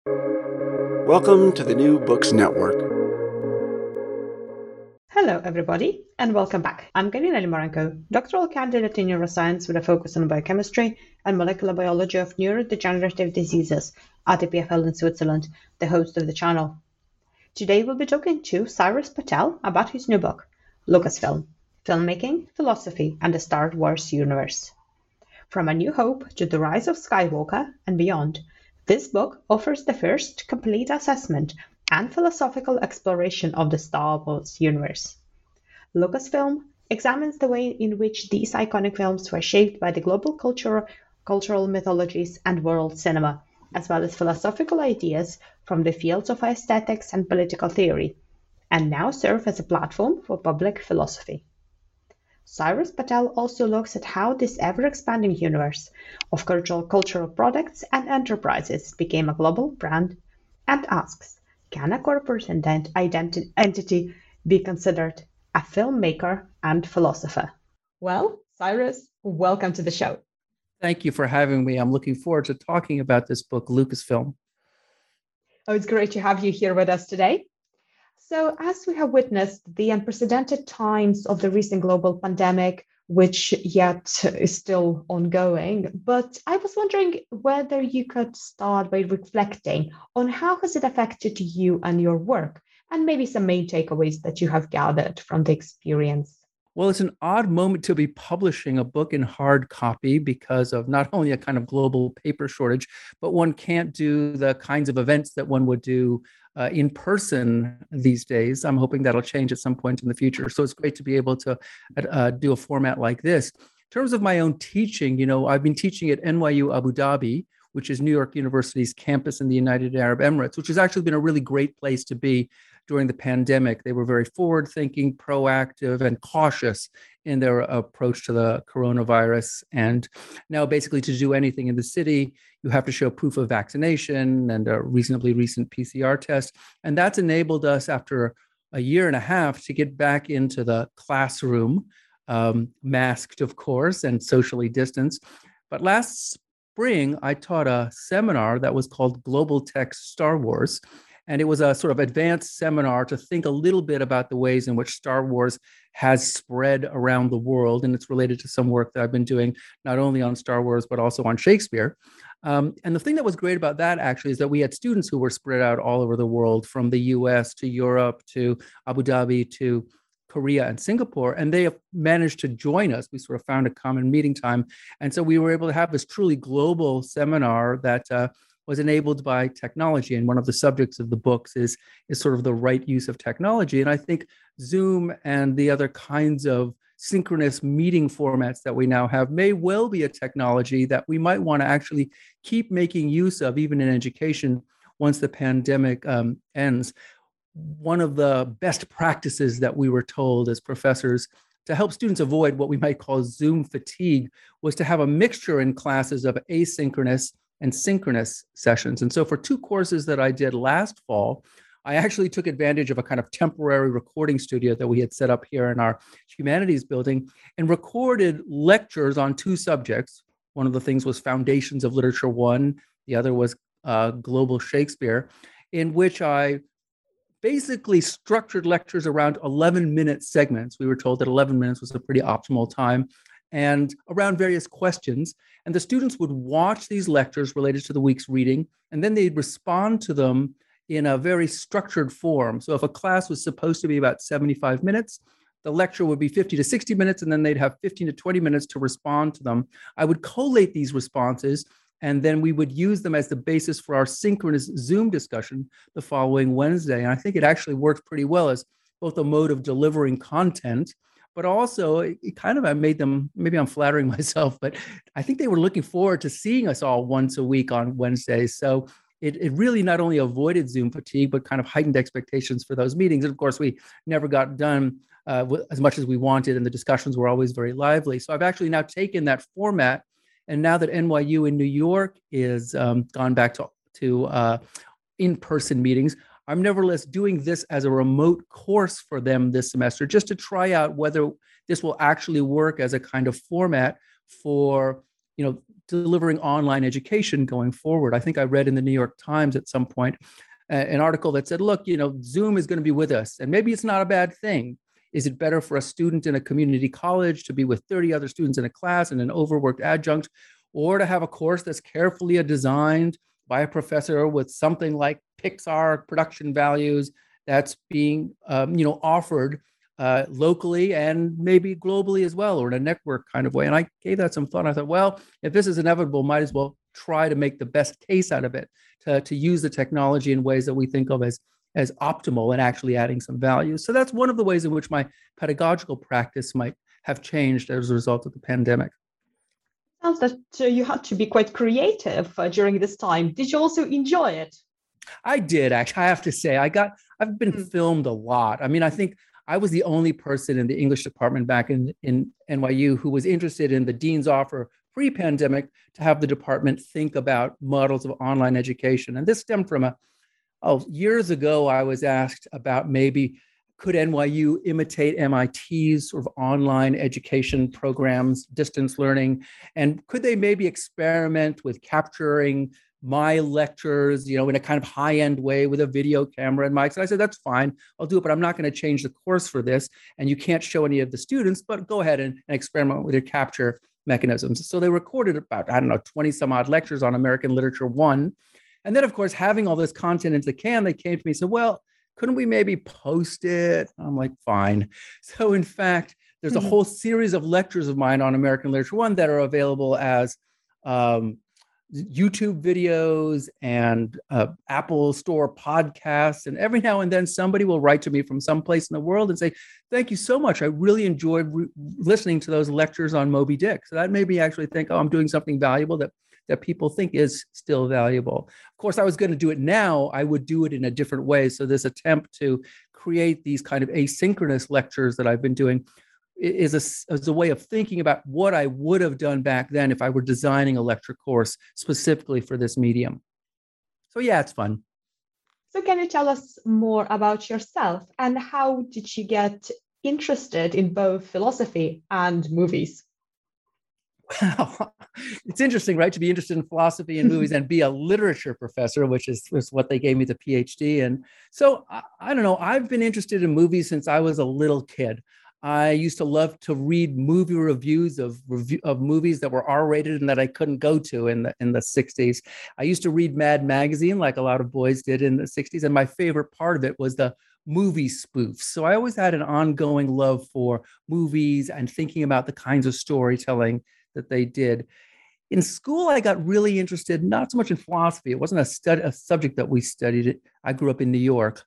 Welcome to the New Books Network. Hello, everybody, and welcome back. I'm Galina Limarenko, doctoral candidate in neuroscience with a focus on biochemistry and molecular biology of neurodegenerative diseases at EPFL in Switzerland, the host of the channel. Today, we'll be talking to Cyrus Patel about his new book, Lucasfilm: Filmmaking, Philosophy, and the Star Wars Universe. From A New Hope to The Rise of Skywalker and beyond, this book offers the first complete assessment and philosophical exploration of the Star Wars universe. Lucasfilm examines the way in which these iconic films were shaped by the global cultural mythologies and world cinema, as well as philosophical ideas from the fields of aesthetics and political theory, and now serve as a platform for public philosophy. Cyrus Patel also looks at how this ever-expanding universe of cultural products and enterprises became a global brand, and asks, can a corporate entity be considered a filmmaker and philosopher? Well, Cyrus, welcome to the show. Thank you for having me. I'm looking forward to talking about this book, Lucasfilm. Oh, it's great to have you here with us today. So, as we have witnessed the unprecedented times of the recent global pandemic, which yet is still ongoing, but I was wondering whether you could start by reflecting on how has it affected you and your work, and maybe some main takeaways that you have gathered from the experience. Well, it's an odd moment to be publishing a book in hard copy because of not only a kind of global paper shortage, but one can't do the kinds of events that one would do in person these days. I'm hoping that'll change at some point in the future. So it's great to be able to do a format like this. In terms of my own teaching, I've been teaching at NYU Abu Dhabi, which is New York University's campus in the United Arab Emirates, which has actually been a really great place to be during the pandemic. They were very forward-thinking, proactive, and cautious in their approach to the coronavirus. And now basically to do anything in the city, you have to show proof of vaccination and a reasonably recent PCR test. And that's enabled us after a year and a half to get back into the classroom, masked, of course, and socially distanced. But last spring, I taught a seminar that was called Global Text Star Wars. And it was a sort of advanced seminar to think a little bit about the ways in which Star Wars has spread around the world. And it's related to some work that I've been doing, not only on Star Wars, but also on Shakespeare. And the thing that was great about that actually is that we had students who were spread out all over the world, from the US to Europe to Abu Dhabi to Korea and Singapore, and they have managed to join us. We sort of found a common meeting time. And so we were able to have this truly global seminar that was enabled by technology. And one of the subjects of the books is sort of the right use of technology. And I think Zoom and the other kinds of synchronous meeting formats that we now have may well be a technology that we might want to actually keep making use of, even in education, once the pandemic ends. One of the best practices that we were told as professors to help students avoid what we might call Zoom fatigue was to have a mixture in classes of asynchronous and synchronous sessions. And so for 2 courses that I did last fall, I actually took advantage of a kind of temporary recording studio that we had set up here in our humanities building and recorded lectures on 2 subjects. One of the things was Foundations of Literature 1, the other was Global Shakespeare, in which I basically structured lectures around 11-minute segments. We were told that 11 minutes was a pretty optimal time, and around various questions. And the students would watch these lectures related to the week's reading, and then they'd respond to them in a very structured form. So if a class was supposed to be about 75 minutes, the lecture would be 50 to 60 minutes, and then they'd have 15 to 20 minutes to respond to them. I would collate these responses, and then we would use them as the basis for our synchronous Zoom discussion the following Wednesday. And I think it actually worked pretty well as both a mode of delivering content, but also it kind of, I made them, maybe I'm flattering myself, but I think they were looking forward to seeing us all once a week on Wednesdays. So it really not only avoided Zoom fatigue, but kind of heightened expectations for those meetings. And of course, we never got done as much as we wanted, and the discussions were always very lively. So I've actually now taken that format, and now that NYU in New York is gone back to in-person meetings, I'm nevertheless doing this as a remote course for them this semester, just to try out whether this will actually work as a kind of format for delivering online education going forward. I think I read in the New York Times at some point an article that said, look, Zoom is going to be with us, and maybe it's not a bad thing. Is it better for a student in a community college to be with 30 other students in a class and an overworked adjunct, or to have a course that's carefully designed by a professor with something like Pixar production values that's being, offered locally and maybe globally as well, or in a network kind of way? And I gave that some thought. I thought, well, if this is inevitable, might as well try to make the best case out of it, to use the technology in ways that we think of as optimal and actually adding some value. So that's one of the ways in which my pedagogical practice might have changed as a result of the pandemic. Sounds that you had to be quite creative during this time. Did you also enjoy it? I did, actually. I have to say, I've been filmed a lot. I mean, I think I was the only person in the English department back in NYU who was interested in the dean's offer pre-pandemic to have the department think about models of online education. And this stemmed from years ago, I was asked about maybe could NYU imitate MIT's sort of online education programs, distance learning, and could they maybe experiment with capturing my lectures, in a kind of high-end way with a video camera and mics? And I said, that's fine, I'll do it, but I'm not going to change the course for this. And you can't show any of the students, but go ahead and experiment with your capture mechanisms. So they recorded about, 20 some odd lectures on American Literature 1. And then, of course, having all this content into the can, they came to me and said, well, couldn't we maybe post it? I'm like, fine. So in fact, there's a whole series of lectures of mine on American Literature 1 that are available as YouTube videos and Apple Store podcasts. And every now and then somebody will write to me from someplace in the world and say, thank you so much. I really enjoyed listening to those lectures on Moby Dick. So that made me actually think, I'm doing something valuable that people think is still valuable. Of course, I was going to do it now. I would do it in a different way. So this attempt to create these kind of asynchronous lectures that I've been doing is a way of thinking about what I would have done back then if I were designing a lecture course specifically for this medium. So yeah, it's fun. So can you tell us more about yourself, and how did you get interested in both philosophy and movies? Well, it's interesting, right? To be interested in philosophy and movies and be a literature professor, which is what they gave me the PhD in. So I don't know. I've been interested in movies since I was a little kid. I used to love to read movie reviews of movies that were R-rated and that I couldn't go to in the 60s. I used to read Mad Magazine like a lot of boys did in the 60s. And my favorite part of it was the movie spoofs. So I always had an ongoing love for movies and thinking about the kinds of storytelling that they did. In school, I got really interested, not so much in philosophy. It wasn't a subject that we studied. I grew up in New York.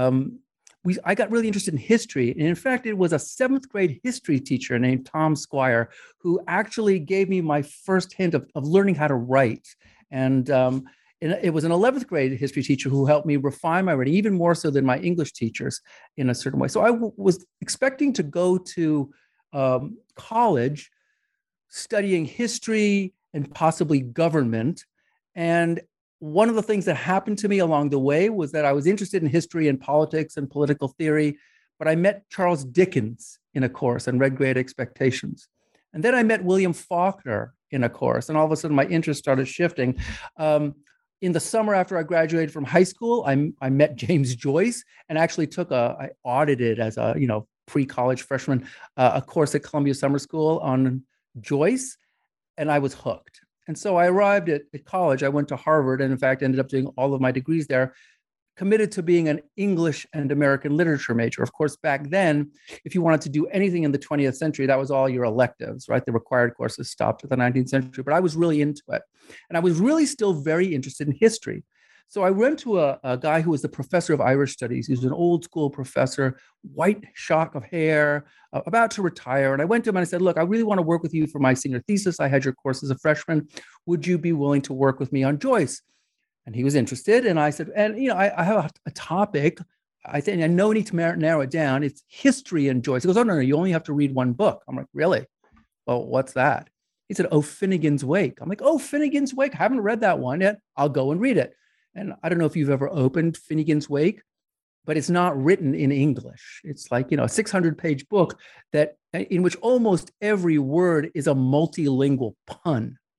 I got really interested in history. And in fact, it was a 7th grade history teacher named Tom Squire who actually gave me my first hint of learning how to write. And it was an 11th grade history teacher who helped me refine my writing, even more so than my English teachers in a certain way. So I was expecting to go to college studying history and possibly government. And one of the things that happened to me along the way was that I was interested in history and politics and political theory, but I met Charles Dickens in a course and read Great Expectations. And then I met William Faulkner in a course, and all of a sudden my interest started shifting. In the summer after I graduated from high school, I met James Joyce and actually I audited as a pre-college freshman a course at Columbia Summer School on Joyce, and I was hooked. And so I arrived at college. I went to Harvard and in fact ended up doing all of my degrees there, committed to being an English and American literature major. Of course, back then, if you wanted to do anything in the 20th century, that was all your electives, right? The required courses stopped at the 19th century, but I was really into it. And I was really still very interested in history. So I went to a guy who was the professor of Irish studies. He was an old school professor, white shock of hair, about to retire. And I went to him and I said, look, I really want to work with you for my senior thesis. I had your course as a freshman. Would you be willing to work with me on Joyce? And he was interested. And I said, I have a topic. I think I know I need to narrow it down. It's history and Joyce. He goes, oh, no, you only have to read one book. I'm like, really? Well, what's that? He said, oh, Finnegan's Wake. I'm like, oh, Finnegan's Wake. I haven't read that one yet. I'll go and read it. And I don't know if you've ever opened Finnegan's Wake, but it's not written in English. It's like, a 600-page book in which almost every word is a multilingual pun.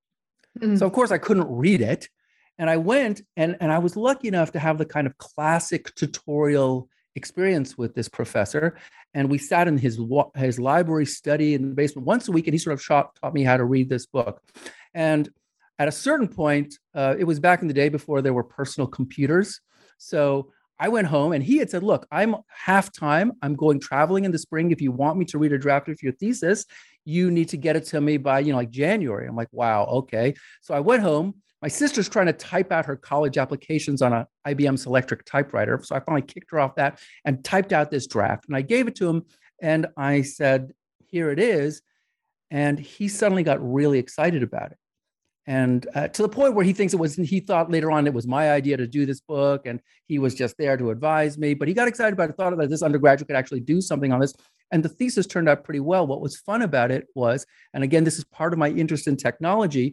So of course I couldn't read it. And I went and I was lucky enough to have the kind of classic tutorial experience with this professor. And we sat in his library study in the basement once a week, and he sort of taught me how to read this book. And at a certain point, it was back in the day before there were personal computers. So I went home and he had said, look, I'm half time. I'm going traveling in the spring. If you want me to read a draft of your thesis, you need to get it to me by, like January. I'm like, wow, okay. So I went home. My sister's trying to type out her college applications on an IBM Selectric typewriter. So I finally kicked her off that and typed out this draft. And I gave it to him and I said, here it is. And he suddenly got really excited about it. And to the point where he thought later on it was my idea to do this book, and he was just there to advise me. But he got excited about it, thought that this undergraduate could actually do something on this. And the thesis turned out pretty well. What was fun about it was, and again, this is part of my interest in technology,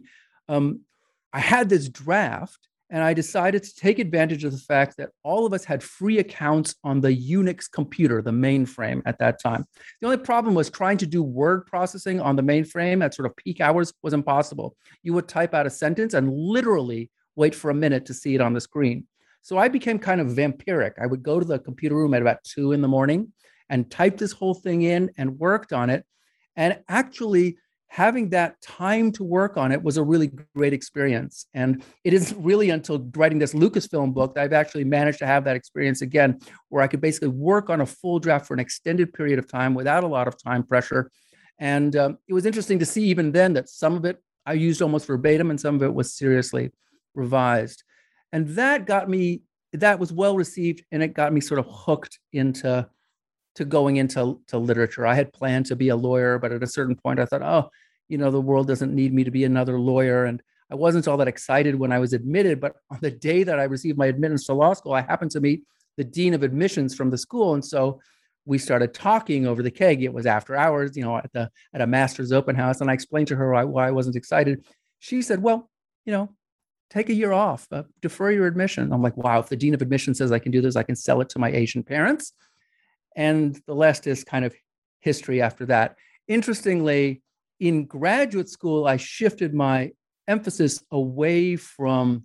I had this draft, and I decided to take advantage of the fact that all of us had free accounts on the Unix computer, the mainframe at that time. The only problem was trying to do word processing on the mainframe at sort of peak hours was impossible. You would type out a sentence and literally wait for a minute to see it on the screen. So I became kind of vampiric. I would go to the computer room at about 2 a.m. and type this whole thing in and worked on it. And actually, having that time to work on it was a really great experience. And it isn't really until writing this Lucasfilm book that I've actually managed to have that experience again, where I could basically work on a full draft for an extended period of time without a lot of time pressure. And it was interesting to see even then that some of it I used almost verbatim and some of it was seriously revised. And that was well received, and it got me sort of hooked into going into literature. I had planned to be a lawyer, but at a certain point I thought, the world doesn't need me to be another lawyer. And I wasn't all that excited when I was admitted, but on the day that I received my admittance to law school, I happened to meet the dean of admissions from the school. And so we started talking over the keg. It was after hours, at a master's open house. And I explained to her why I wasn't excited. She said, well, take a year off, defer your admission. I'm like, wow, if the dean of admissions says I can do this, I can sell it to my Asian parents. And the rest is kind of history after that. Interestingly, in graduate school, I shifted my emphasis away from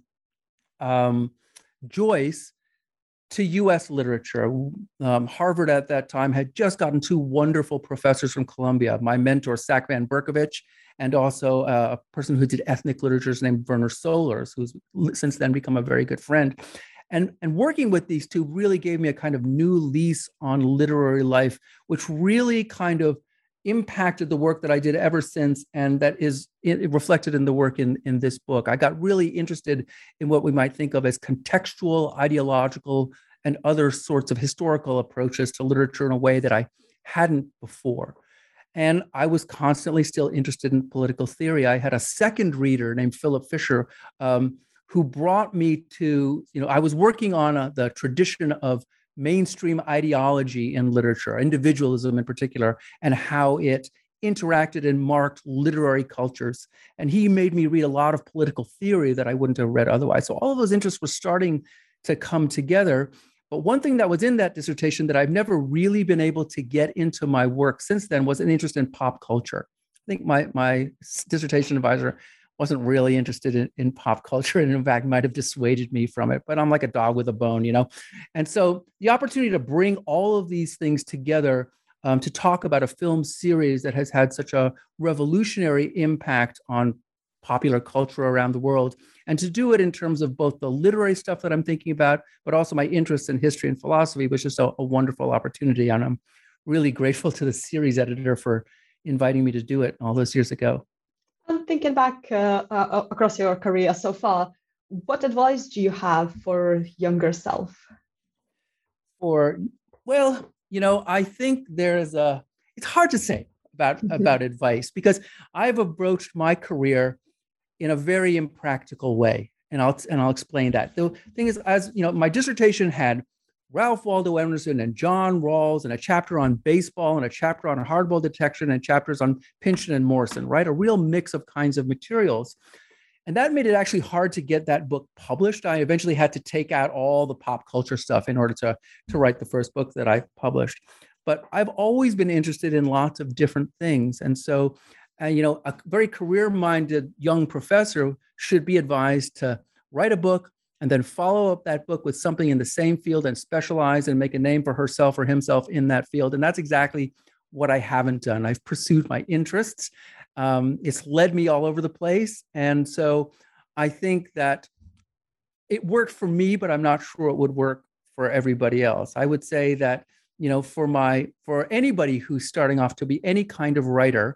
Joyce to U.S. literature. Harvard at that time had just gotten 2 wonderful professors from Columbia, my mentor, Sack Van Berkovich, and also a person who did ethnic literatures named Werner Solers, who's since then become a very good friend. And working with these 2 really gave me a kind of new lease on literary life, which really kind of impacted the work that I did ever since, and that is reflected in the work in this book. I got really interested in what we might think of as contextual, ideological, and other sorts of historical approaches to literature in a way that I hadn't before. And I was constantly still interested in political theory. I had a second reader named Philip Fisher, who brought me to, I was working on the tradition of mainstream ideology in literature, individualism in particular, and how it interacted and marked literary cultures. And he made me read a lot of political theory that I wouldn't have read otherwise. So all of those interests were starting to come together. But one thing that was in that dissertation that I've never really been able to get into my work since then was an interest in pop culture. I think my dissertation advisor wasn't really interested in pop culture, and in fact might have dissuaded me from it, but I'm like a dog with a bone, And so the opportunity to bring all of these things together to talk about a film series that has had such a revolutionary impact on popular culture around the world, and to do it in terms of both the literary stuff that I'm thinking about, but also my interest in history and philosophy, was just a wonderful opportunity. And I'm really grateful to the series editor for inviting me to do it all those years ago. And thinking back across your career so far, what advice do you have for younger self? I think it's hard to say about advice, because I've approached my career in a very impractical way. And I'll explain that. The thing is, my dissertation had Ralph Waldo Emerson and John Rawls, and a chapter on baseball, and a chapter on hardball detection, and chapters on Pynchon and Morrison, right? A real mix of kinds of materials. And that made it actually hard to get that book published. I eventually had to take out all the pop culture stuff in order to write the first book that I published. But I've always been interested in lots of different things. And so And, a very career-minded young professor should be advised to write a book and then follow up that book with something in the same field and specialize and make a name for herself or himself in that field. And that's exactly what I haven't done. I've pursued my interests. It's led me all over the place. And so I think that it worked for me, but I'm not sure it would work for everybody else. I would say that, for anybody who's starting off to be any kind of writer,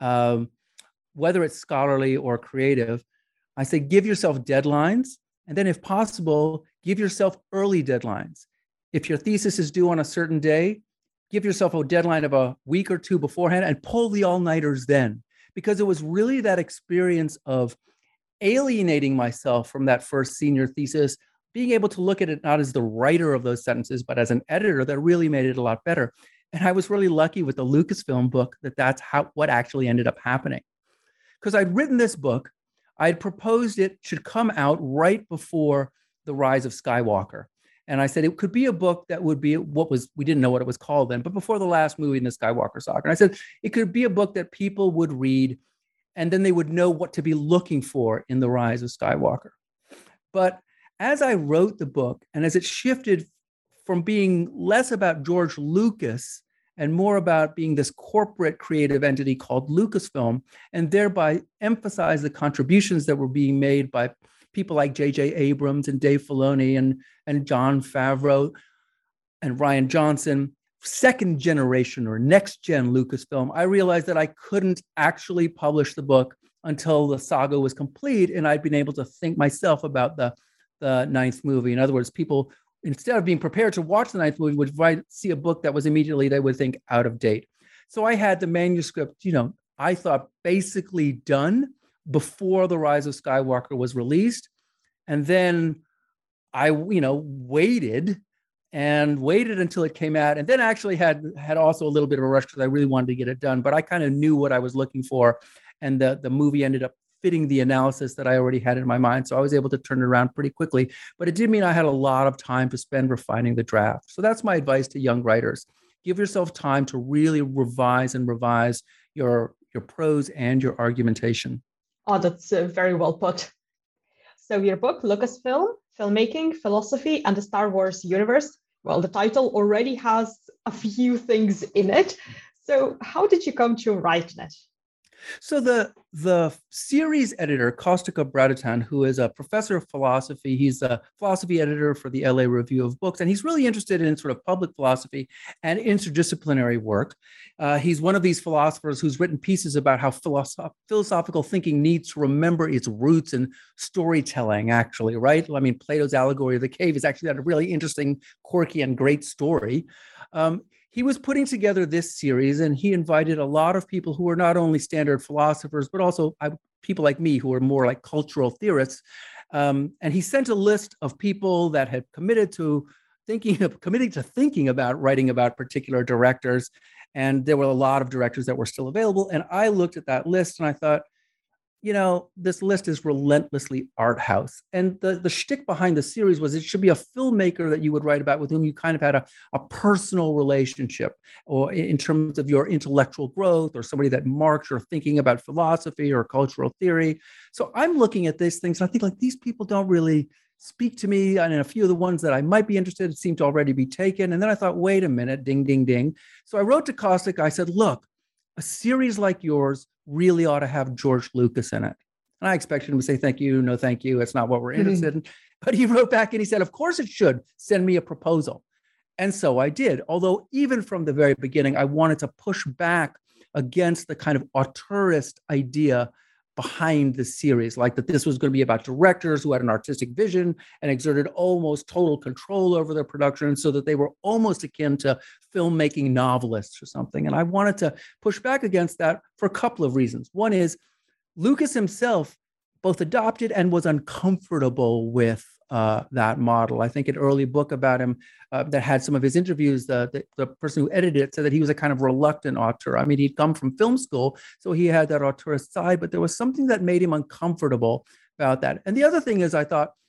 whether it's scholarly or creative, I say give yourself deadlines. And then if possible, give yourself early deadlines. If your thesis is due on a certain day, give yourself a deadline of a week or two beforehand and pull the all-nighters then. Because it was really that experience of alienating myself from that first senior thesis, being able to look at it not as the writer of those sentences, but as an editor, that really made it a lot better. And I was really lucky with the Lucasfilm book that's what actually ended up happening. Because I'd written this book, I'd proposed it should come out right before The Rise of Skywalker. And I said it could be a book that would be we didn't know what it was called then, but before the last movie in the Skywalker saga. And I said it could be a book that people would read and then they would know what to be looking for in The Rise of Skywalker. But as I wrote the book and as it shifted from being less about George Lucas and more about being this corporate creative entity called Lucasfilm, and thereby emphasize the contributions that were being made by people like J.J. Abrams and Dave Filoni and Jon Favreau and Rian Johnson, second generation or next gen Lucasfilm, I realized that I couldn't actually publish the book until the saga was complete and I'd been able to think myself about the ninth movie. In other words, people, instead of being prepared to watch the ninth movie, would see a book that was immediately, they would think, out of date. So I had the manuscript, I thought basically done before The Rise of Skywalker was released. And then I, waited until it came out, and then actually had also a little bit of a rush because I really wanted to get it done, but I kind of knew what I was looking for. And the movie ended up fitting the analysis that I already had in my mind. So I was able to turn it around pretty quickly, but it did mean I had a lot of time to spend refining the draft. So that's my advice to young writers. Give yourself time to really revise your prose and your argumentation. Oh, that's very well put. So your book, Lucasfilm, Filmmaking, Philosophy, and the Star Wars Universe, well, the title already has a few things in it. So how did you come to write it? So the series editor, Kostika Bradatan, who is a professor of philosophy, he's a philosophy editor for the LA Review of Books, and he's really interested in sort of public philosophy and interdisciplinary work. He's one of these philosophers who's written pieces about how philosophical thinking needs to remember its roots in storytelling, actually, right? I mean, Plato's Allegory of the Cave is actually a really interesting, quirky, and great story. He was putting together this series, and he invited a lot of people who were not only standard philosophers, but also people like me who are more like cultural theorists. And he sent a list of people that had committed to thinking about writing about particular directors. And there were a lot of directors that were still available. And I looked at that list and I thought, this list is relentlessly art house. And the shtick behind the series was it should be a filmmaker that you would write about with whom you kind of had a personal relationship, or in terms of your intellectual growth, or somebody that marks your thinking about philosophy or cultural theory. So I'm looking at these things and I think like these people don't really speak to me. And a few of the ones that I might be interested in seem to already be taken. And then I thought, wait a minute, ding, ding, ding. So I wrote to Kostik. I said, look, a series like yours really ought to have George Lucas in it. And I expected him to say, thank you, no, thank you. It's not what we're interested in. But he wrote back and he said, of course it should. Send me a proposal. And so I did. Although even from the very beginning, I wanted to push back against the kind of auteurist idea behind the series, like that this was going to be about directors who had an artistic vision and exerted almost total control over their production, so that they were almost akin to filmmaking novelists or something. And I wanted to push back against that for a couple of reasons. One is Lucas himself both adopted and was uncomfortable with that model. I think an early book about him that had some of his interviews, the person who edited it said that he was a kind of reluctant auteur. I mean, he'd come from film school, so he had that auteurist side, but there was something that made him uncomfortable about that. And the other thing is, I thought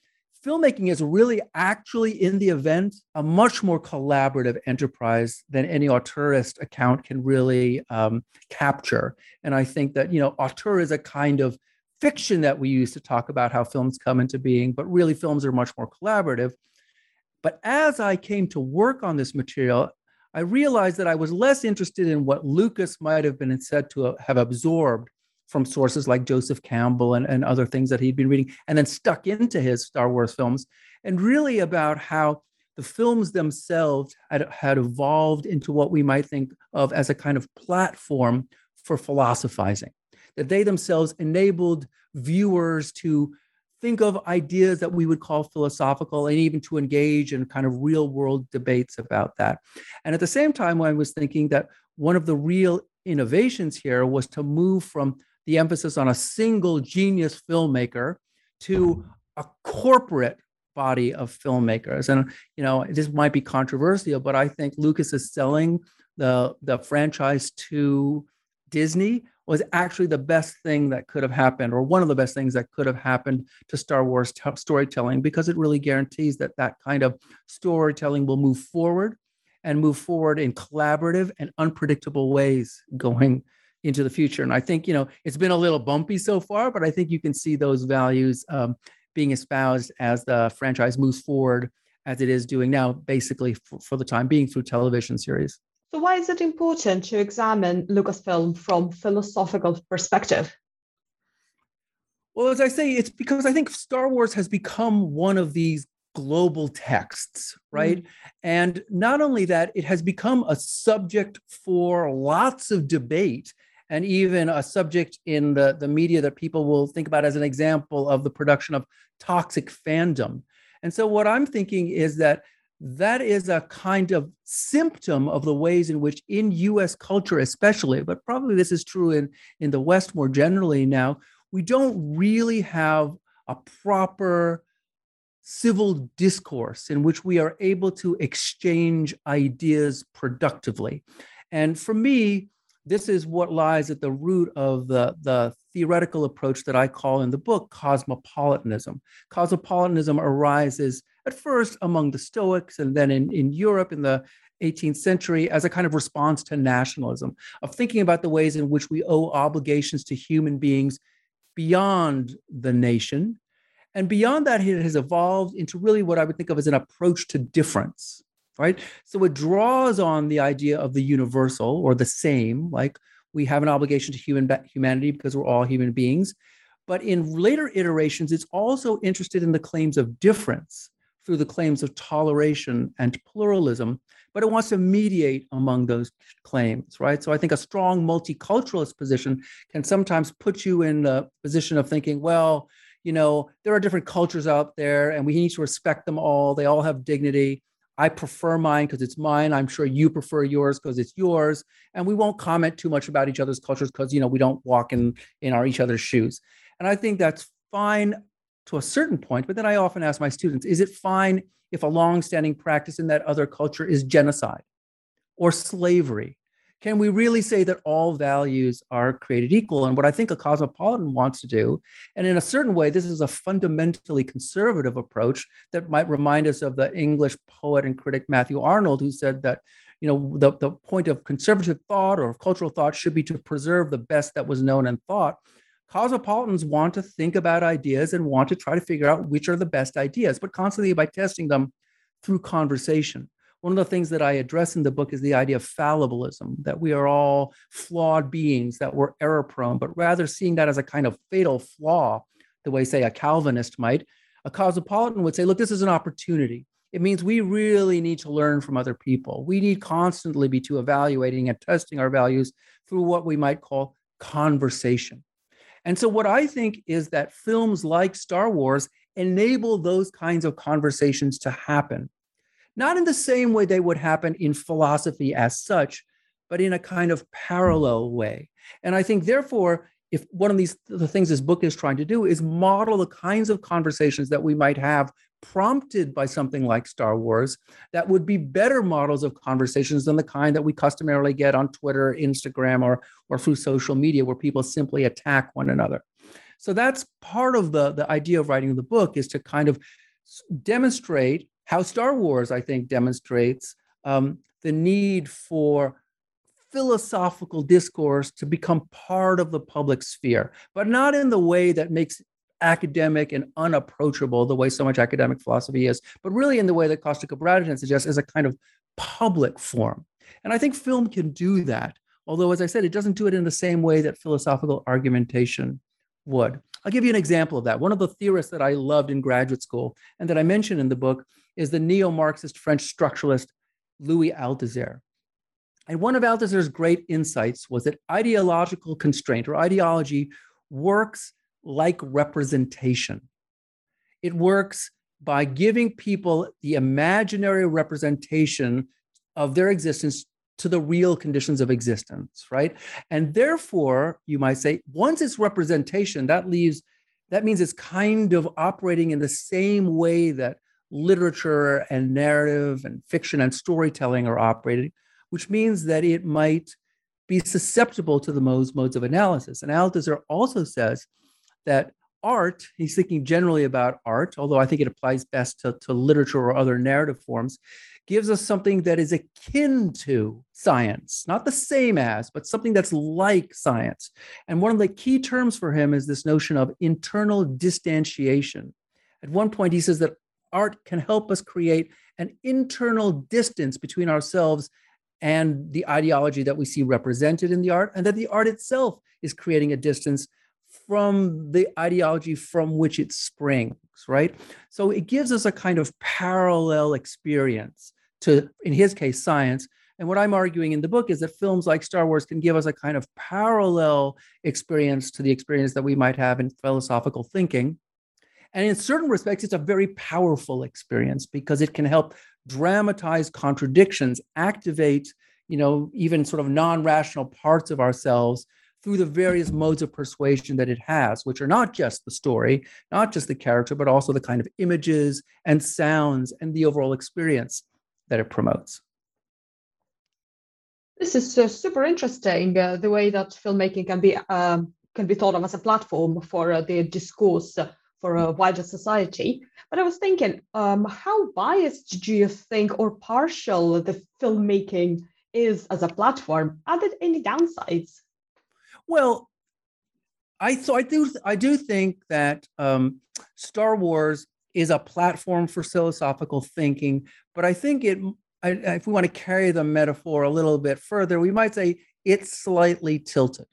filmmaking is really actually in the event a much more collaborative enterprise than any auteurist account can really capture. And I think that, auteur is a kind of fiction that we use to talk about how films come into being, but really films are much more collaborative. But as I came to work on this material, I realized that I was less interested in what Lucas might have been said to have absorbed from sources like Joseph Campbell and other things that he'd been reading, and then stuck into his Star Wars films, and really about how the films themselves had evolved into what we might think of as a kind of platform for philosophizing, that they themselves enabled viewers to think of ideas that we would call philosophical and even to engage in kind of real world debates about that. And at the same time, I was thinking that one of the real innovations here was to move from the emphasis on a single genius filmmaker to a corporate body of filmmakers. And, this might be controversial, but I think Lucas is selling the franchise to Disney was actually the best thing that could have happened, or one of the best things that could have happened to Star Wars storytelling, because it really guarantees that kind of storytelling will move forward in collaborative and unpredictable ways going into the future. And I think, it's been a little bumpy so far, but I think you can see those values being espoused as the franchise moves forward, as it is doing now, basically for the time being through television series. So why is it important to examine Lucasfilm from philosophical perspective? Well, as I say, it's because I think Star Wars has become one of these global texts, right? Mm. And not only that, it has become a subject for lots of debate, and even a subject in the media that people will think about as an example of the production of toxic fandom. And so what I'm thinking is that is a kind of symptom of the ways in which in US culture especially, but probably this is true in the West more generally now, we don't really have a proper civil discourse in which we are able to exchange ideas productively. And for me, this is what lies at the root of the theoretical approach that I call in the book cosmopolitanism. Cosmopolitanism arises at first among the Stoics and then in Europe in the 18th century as a kind of response to nationalism, of thinking about the ways in which we owe obligations to human beings beyond the nation. And beyond that, it has evolved into really what I would think of as an approach to difference. Right? So it draws on the idea of the universal or the same, like we have an obligation to humanity because we're all human beings. But in later iterations, it's also interested in the claims of difference through the claims of toleration and pluralism, but it wants to mediate among those claims, right? So I think a strong multiculturalist position can sometimes put you in the position of thinking, well, there are different cultures out there and we need to respect them all. They all have dignity. I prefer mine because it's mine. I'm sure you prefer yours because it's yours. And we won't comment too much about each other's cultures because, we don't walk in each other's shoes. And I think that's fine to a certain point. But then I often ask my students, is it fine if a longstanding practice in that other culture is genocide or slavery? Can we really say that all values are created equal? And what I think a cosmopolitan wants to do, and in a certain way, this is a fundamentally conservative approach that might remind us of the English poet and critic Matthew Arnold, who said that, the point of conservative thought or of cultural thought should be to preserve the best that was known and thought. Cosmopolitans want to think about ideas and want to try to figure out which are the best ideas, but constantly by testing them through conversation. One of the things that I address in the book is the idea of fallibilism, that we are all flawed beings, that we're error prone, but rather seeing that as a kind of fatal flaw, the way, say, a Calvinist might. A cosmopolitan would say, look, this is an opportunity. It means we really need to learn from other people. We need constantly be to evaluating and testing our values through what we might call conversation. And so what I think is that films like Star Wars enable those kinds of conversations to happen. Not in the same way they would happen in philosophy as such, but in a kind of parallel way. And I think, therefore, if one of the things this book is trying to do is model the kinds of conversations that we might have prompted by something like Star Wars, that would be better models of conversations than the kind that we customarily get on Twitter, Instagram, or through social media, where people simply attack one another. So that's part of the idea of writing the book, is to kind of demonstrate how Star Wars, I think, demonstrates the need for philosophical discourse to become part of the public sphere, but not in the way that makes academic and unapproachable the way so much academic philosophy is, but really in the way that Costa-Cabrera suggests as a kind of public form. And I think film can do that, although, as I said, it doesn't do it in the same way that philosophical argumentation would. I'll give you an example of that. One of the theorists that I loved in graduate school and that I mentioned in the book is the neo-Marxist French structuralist Louis Althusser. And one of Althusser's great insights was that ideological constraint or ideology works like representation. It works by giving people the imaginary representation of their existence to the real conditions of existence, right? And therefore, you might say, once it's representation, that means it's kind of operating in the same way that literature and narrative and fiction and storytelling are operating, which means that it might be susceptible to the modes of analysis. And Althusser also says that art, he's thinking generally about art, although I think it applies best to literature or other narrative forms, gives us something that is akin to science, not the same as, but something that's like science. And one of the key terms for him is this notion of internal distantiation. At one point, he says that art can help us create an internal distance between ourselves and the ideology that we see represented in the art, and that the art itself is creating a distance from the ideology from which it springs, right? So it gives us a kind of parallel experience to, in his case, science. And what I'm arguing in the book is that films like Star Wars can give us a kind of parallel experience to the experience that we might have in philosophical thinking. And in certain respects, it's a very powerful experience because it can help dramatize contradictions, activate, even sort of non-rational parts of ourselves through the various modes of persuasion that it has, which are not just the story, not just the character, but also the kind of images and sounds and the overall experience that it promotes. This is super interesting, the way that filmmaking can be thought of as a platform for the discourse for a wider society. But I was thinking, how biased do you think or partial the filmmaking is as a platform? Are there any downsides? Well, I do think that Star Wars is a platform for philosophical thinking, but I think if we want to carry the metaphor a little bit further, we might say it's slightly tilted.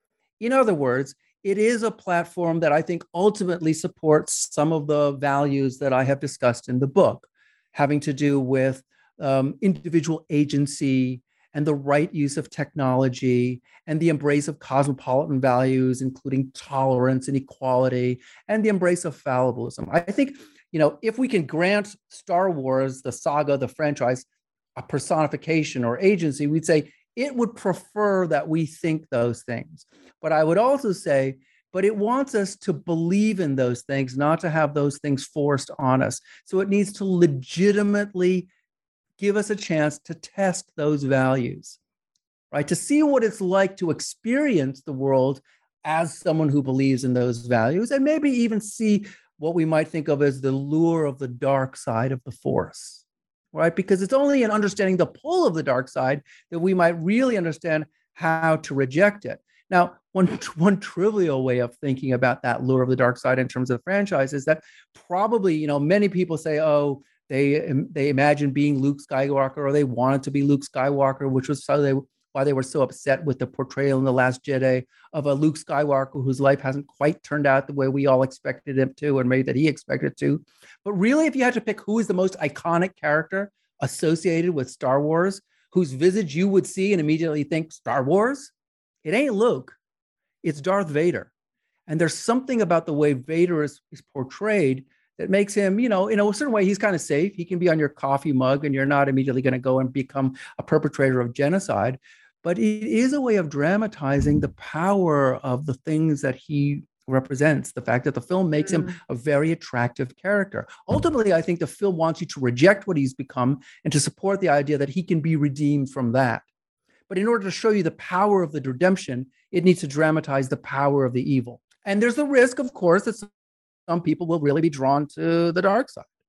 In other words, it is a platform that I think ultimately supports some of the values that I have discussed in the book, having to do with individual agency and the right use of technology and the embrace of cosmopolitan values, including tolerance and equality, and the embrace of fallibilism. I think, if we can grant Star Wars, the saga, the franchise, a personification or agency, we'd say it would prefer that we think those things. But I would also say, but it wants us to believe in those things, not to have those things forced on us. So it needs to legitimately give us a chance to test those values, right? To see what it's like to experience the world as someone who believes in those values, and maybe even see what we might think of as the lure of the dark side of the Force, right? Because it's only in understanding the pull of the dark side that we might really understand how to reject it. Now, one trivial way of thinking about that lure of the dark side in terms of the franchise is that probably, many people say, oh, they imagine being Luke Skywalker, or they wanted to be Luke Skywalker, which was why they were so upset with the portrayal in The Last Jedi of a Luke Skywalker whose life hasn't quite turned out the way we all expected it to, and maybe that he expected it to. But really, if you had to pick who is the most iconic character associated with Star Wars, whose visage you would see and immediately think Star Wars, it ain't Luke, it's Darth Vader. And there's something about the way Vader is portrayed that makes him, in a certain way, he's kind of safe. He can be on your coffee mug and you're not immediately going to go and become a perpetrator of genocide. But it is a way of dramatizing the power of the things that he represents, the fact that the film makes him a very attractive character. Ultimately, I think the film wants you to reject what he's become and to support the idea that he can be redeemed from that. But in order to show you the power of the redemption, it needs to dramatize the power of the evil. And there's the risk, of course, that some people will really be drawn to the dark side.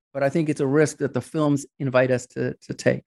but I think it's a risk that the films invite us to take.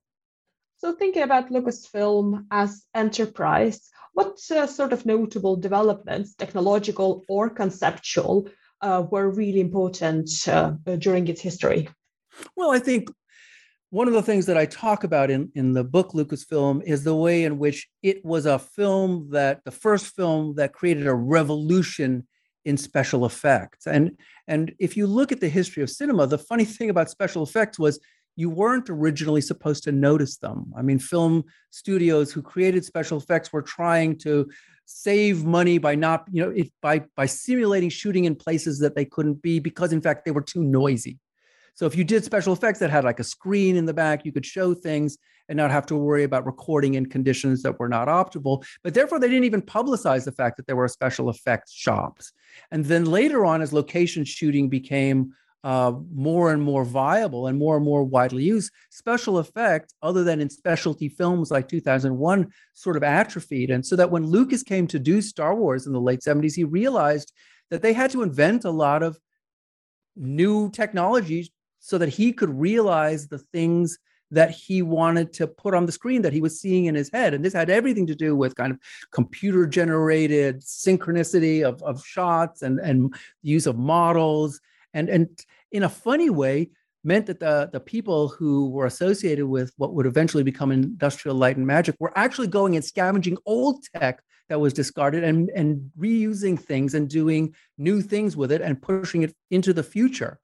So thinking about Lucasfilm as enterprise, what sort of notable developments, technological or conceptual, were really important during its history? Well, I think one of the things that I talk about in the book Lucasfilm is the way in which it was a film that the first film that created a revolution in special effects. And if you look at the history of cinema, the funny thing about special effects was you weren't originally supposed to notice them. I mean, film studios who created special effects were trying to save money by not, by simulating shooting in places that they couldn't be because, in fact, they were too noisy. So if you did special effects that had like a screen in the back, you could show things and not have to worry about recording in conditions that were not optimal. But therefore, they didn't even publicize the fact that there were special effects shops. And then later on, as location shooting became more and more viable and more widely used, special effects, other than in specialty films like 2001, sort of atrophied. And so that when Lucas came to do Star Wars in the late 70s, he realized that they had to invent a lot of new technologies so that he could realize the things that he wanted to put on the screen that he was seeing in his head. And this had everything to do with kind of computer generated synchronicity of shots and use of models. And in a funny way, meant that the people who were associated with what would eventually become Industrial Light and Magic were actually going and scavenging old tech that was discarded and reusing things and doing new things with it and pushing it into the future.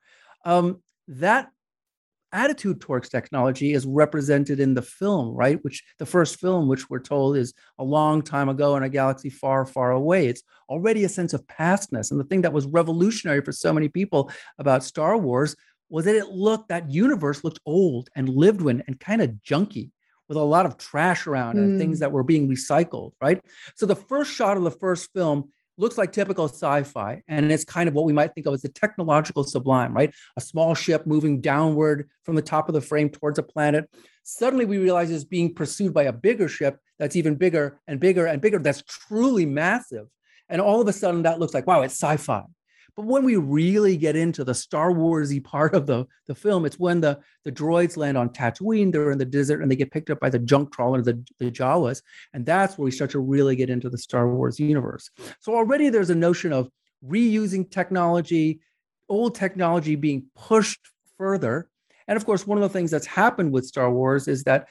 That attitude towards technology is represented in the film, right? Which the first film, which we're told is a long time ago in a galaxy far, far away. It's already a sense of pastness. And the thing that was revolutionary for so many people about Star Wars was that that universe looked old and lived in and kind of junky, with a lot of trash around and things that were being recycled, right? So the first shot of the first film looks like typical sci-fi, and it's kind of what we might think of as the technological sublime, right? A small ship moving downward from the top of the frame towards a planet. Suddenly we realize it's being pursued by a bigger ship that's even bigger and bigger and bigger, that's truly massive. And all of a sudden that looks like, wow, it's sci-fi. But when we really get into the Star Wars-y part of the film, it's when the droids land on Tatooine, they're in the desert, and they get picked up by the junk trawler, the Jawas. And that's where we start to really get into the Star Wars universe. So already there's a notion of reusing technology, old technology being pushed further. And of course, one of the things that's happened with Star Wars is that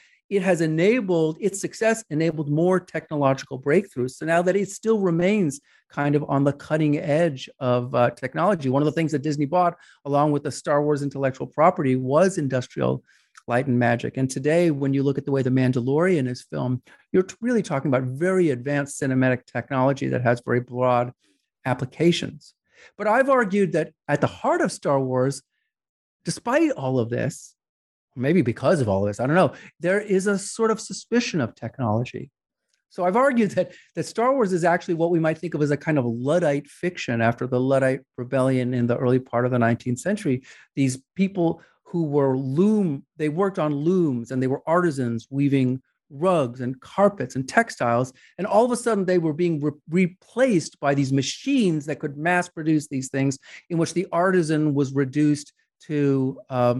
its success enabled more technological breakthroughs. So now that it still remains kind of on the cutting edge of technology. One of the things that Disney bought along with the Star Wars intellectual property was Industrial Light and Magic. And today, when you look at the way The Mandalorian is filmed, you're really talking about very advanced cinematic technology that has very broad applications. But I've argued that at the heart of Star Wars, despite all of this, maybe because of all this, I don't know, there is a sort of suspicion of technology. So I've argued that Star Wars is actually what we might think of as a kind of Luddite fiction after the Luddite rebellion in the early part of the 19th century. These people who were they worked on looms, and they were artisans weaving rugs and carpets and textiles. And all of a sudden they were being replaced by these machines that could mass produce these things, in which the artisan was reduced to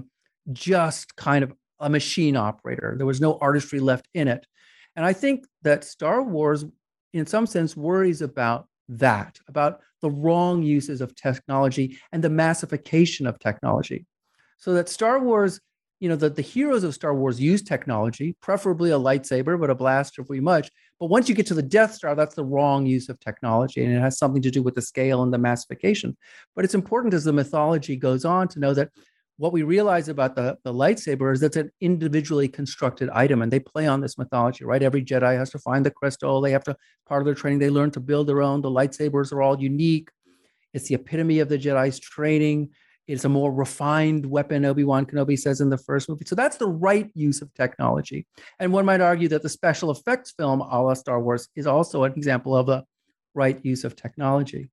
just kind of a machine operator. There was no artistry left in it. And I think that Star Wars, in some sense, worries about that, about the wrong uses of technology and the massification of technology. So that Star Wars, the heroes of Star Wars use technology, preferably a lightsaber, but a blaster if we much. But once you get to the Death Star, that's the wrong use of technology. And it has something to do with the scale and the massification. But it's important as the mythology goes on to know that what we realize about the lightsaber is that's an individually constructed item, and they play on this mythology, right? Every Jedi has to find the crystal. They have to, part of their training, they learn to build their own. The lightsabers are all unique. It's the epitome of the Jedi's training. It's a more refined weapon, Obi-Wan Kenobi says in the first movie. So that's the right use of technology. And one might argue that the special effects film, a la Star Wars, is also an example of the right use of technology.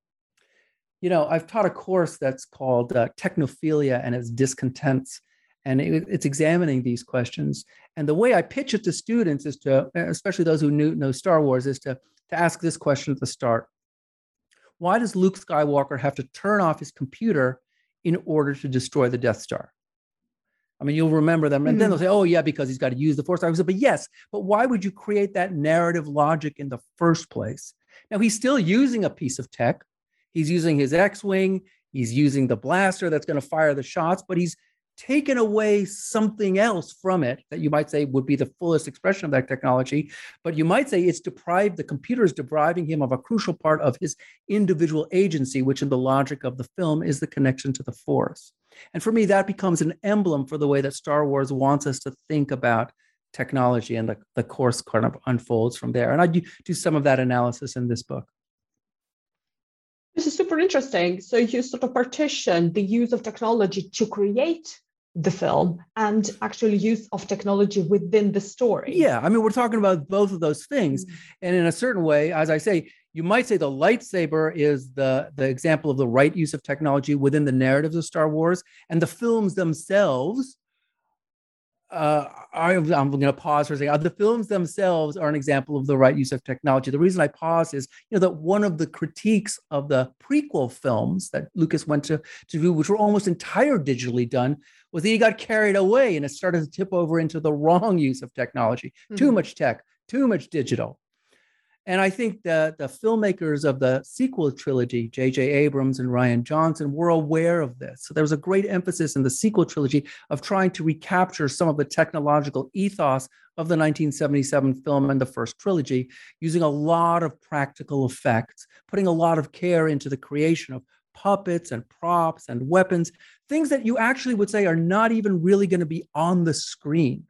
I've taught a course that's called Technophilia and its Discontents, and it's examining these questions. And the way I pitch it to students is to, especially those who know Star Wars, is to ask this question at the start. Why does Luke Skywalker have to turn off his computer in order to destroy the Death Star? I mean, you'll remember them. And then they'll say, oh, yeah, because he's got to use the Force. I was like, but yes, but why would you create that narrative logic in the first place? Now, he's still using a piece of tech. He's using his X-Wing. He's using the blaster that's going to fire the shots, but he's taken away something else from it that you might say would be the fullest expression of that technology. But you might say the computer is depriving him of a crucial part of his individual agency, which in the logic of the film is the connection to the Force. And for me, that becomes an emblem for the way that Star Wars wants us to think about technology, and the course kind of unfolds from there. And I do some of that analysis in this book. This is super interesting. So you sort of partition the use of technology to create the film and actually use of technology within the story. Yeah, I mean, we're talking about both of those things. And in a certain way, as I say, you might say the lightsaber is the example of the right use of technology within the narratives of Star Wars, and the films themselves. I'm going to pause for a second. The films themselves are an example of the right use of technology. The reason I pause is, that one of the critiques of the prequel films that Lucas went to do, which were almost entirely digitally done, was that he got carried away and it started to tip over into the wrong use of technology. Too much tech, too much digital. And I think that the filmmakers of the sequel trilogy, J.J. Abrams and Rian Johnson, were aware of this. So there was a great emphasis in the sequel trilogy of trying to recapture some of the technological ethos of the 1977 film and the first trilogy, using a lot of practical effects, putting a lot of care into the creation of puppets and props and weapons, things that you actually would say are not even really going to be on the screen.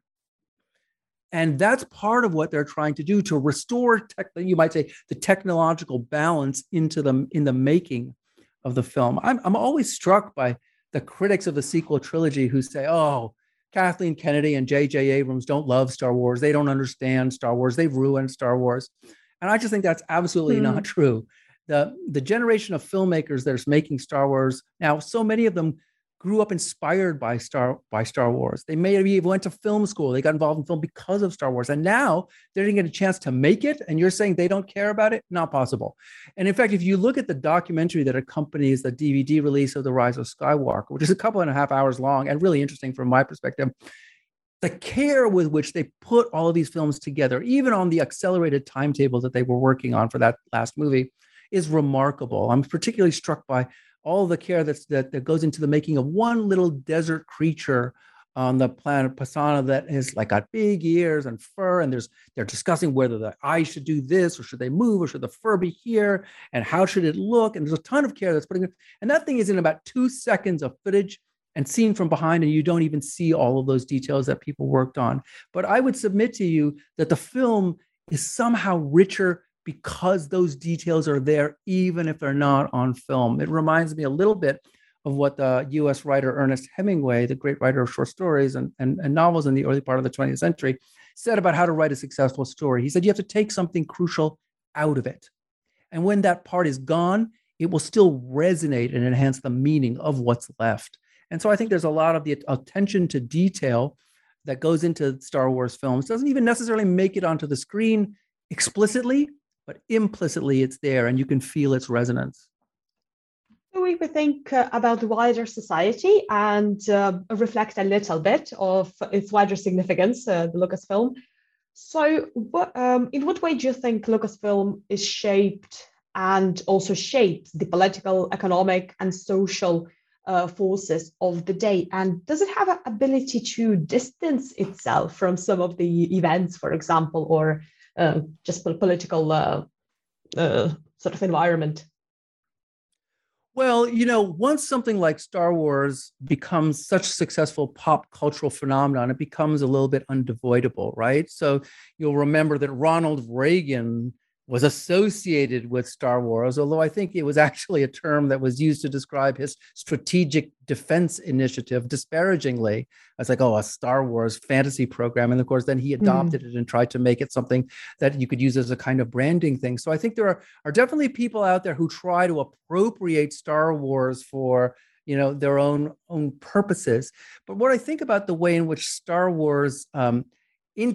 And that's part of what they're trying to do, to restore, you might say, the technological balance in the making of the film. I'm always struck by the critics of the sequel trilogy who say, oh, Kathleen Kennedy and J.J. Abrams don't love Star Wars. They don't understand Star Wars. They've ruined Star Wars. And I just think that's absolutely not true. The generation of filmmakers that's making Star Wars now, so many of them grew up inspired by Star Wars. They maybe went to film school. They got involved in film because of Star Wars. And now they're going to get a chance to make it. And you're saying they don't care about it? Not possible. And in fact, if you look at the documentary that accompanies the DVD release of The Rise of Skywalker, which is a couple and a half hours long and really interesting from my perspective, the care with which they put all of these films together, even on the accelerated timetable that they were working on for that last movie, is remarkable. I'm particularly struck by all the care that goes into the making of one little desert creature on the planet Pasaana that has got big ears and fur, and they're discussing whether the eyes should do this, or should they move, or should the fur be here, and how should it look, and there's a ton of care that's putting it, and that thing is in about 2 seconds of footage and seen from behind, and you don't even see all of those details that people worked on. But I would submit to you that the film is somehow richer because those details are there, even if they're not on film. It reminds me a little bit of what the US writer Ernest Hemingway, the great writer of short stories and novels in the early part of the 20th century, said about how to write a successful story. He said, you have to take something crucial out of it. And when that part is gone, it will still resonate and enhance the meaning of what's left. And so I think there's a lot of the attention to detail that goes into Star Wars films. It doesn't even necessarily make it onto the screen explicitly, but implicitly it's there and you can feel its resonance. So we would think about the wider society and reflect a little bit of its wider significance, the Lucasfilm. So in what way do you think Lucasfilm is shaped and also shapes the political, economic, and social forces of the day? And does it have an ability to distance itself from some of the events, for example, or just political sort of environment? Well, once something like Star Wars becomes such a successful pop cultural phenomenon, it becomes a little bit unavoidable, right? So you'll remember that Ronald Reagan was associated with Star Wars, although I think it was actually a term that was used to describe his strategic defense initiative disparagingly. It's like, oh, a Star Wars fantasy program. And of course, then he adopted it and tried to make it something that you could use as a kind of branding thing. So I think there are definitely people out there who try to appropriate Star Wars for their own purposes. But what I think about the way in which Star Wars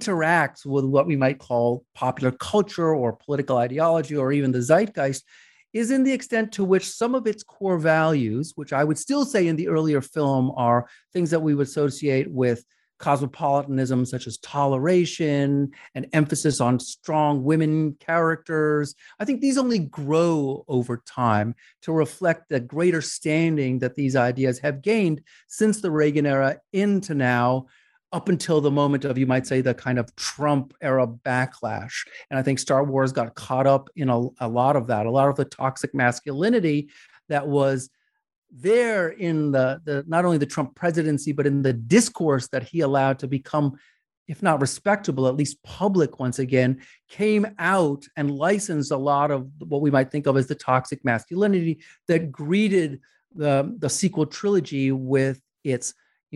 interacts with what we might call popular culture or political ideology or even the zeitgeist is in the extent to which some of its core values, which I would still say in the earlier film are things that we would associate with cosmopolitanism, such as toleration and emphasis on strong women characters. I think these only grow over time to reflect the greater standing that these ideas have gained since the Reagan era into now, up until the moment of, you might say, the kind of Trump era backlash. And I think Star Wars got caught up in a lot of that, a lot of the toxic masculinity that was there in the not only the Trump presidency, but in the discourse that he allowed to become, if not respectable, at least public once again, came out and licensed a lot of what we might think of as the toxic masculinity that greeted the sequel trilogy with its,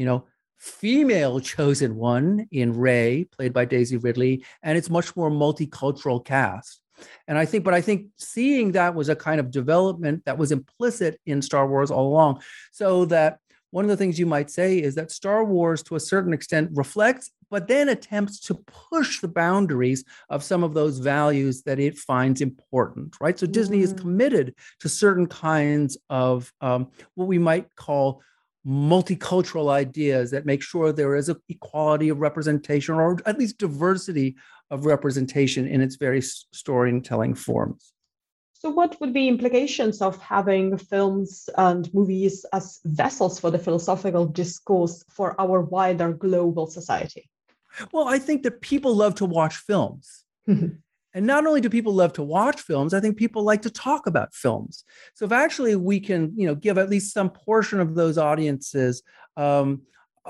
female chosen one in Rey, played by Daisy Ridley, and its much more multicultural cast. And I think seeing that was a kind of development that was implicit in Star Wars all along. So that one of the things you might say is that Star Wars, to a certain extent, reflects, but then attempts to push the boundaries of some of those values that it finds important, right? So Disney is committed to certain kinds of what we might call multicultural ideas that make sure there is an equality of representation, or at least diversity of representation in its various storytelling forms. So what would be implications of having films and movies as vessels for the philosophical discourse for our wider global society? Well, I think that people love to watch films. And not only do people love to watch films, I think people like to talk about films. So if actually we can, give at least some portion of those audiences an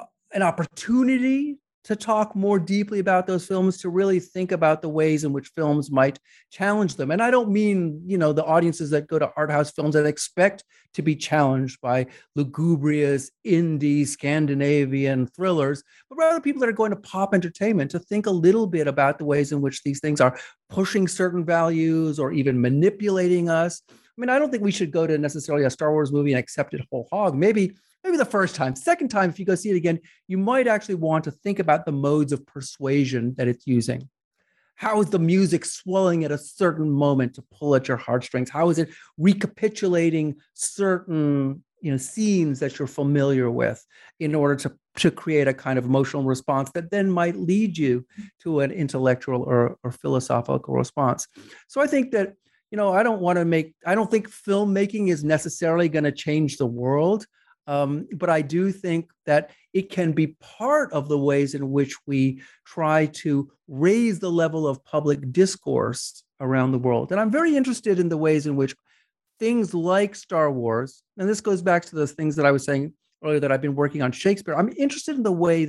opportunity to talk more deeply about those films, to really think about the ways in which films might challenge them. And I don't mean, the audiences that go to art house films that expect to be challenged by lugubrious indie Scandinavian thrillers, but rather people that are going to pop entertainment to think a little bit about the ways in which these things are pushing certain values or even manipulating us. I mean, I don't think we should go to necessarily a Star Wars movie and accept it whole hog. Maybe the first time. Second time, if you go see it again, you might actually want to think about the modes of persuasion that it's using. How is the music swelling at a certain moment to pull at your heartstrings? How is it recapitulating certain scenes that you're familiar with in order to create a kind of emotional response that then might lead you to an intellectual or philosophical response? So I think that, I don't think filmmaking is necessarily going to change the world. But I do think that it can be part of the ways in which we try to raise the level of public discourse around the world. And I'm very interested in the ways in which things like Star Wars, and this goes back to those things that I was saying earlier, that I've been working on Shakespeare. I'm interested in the way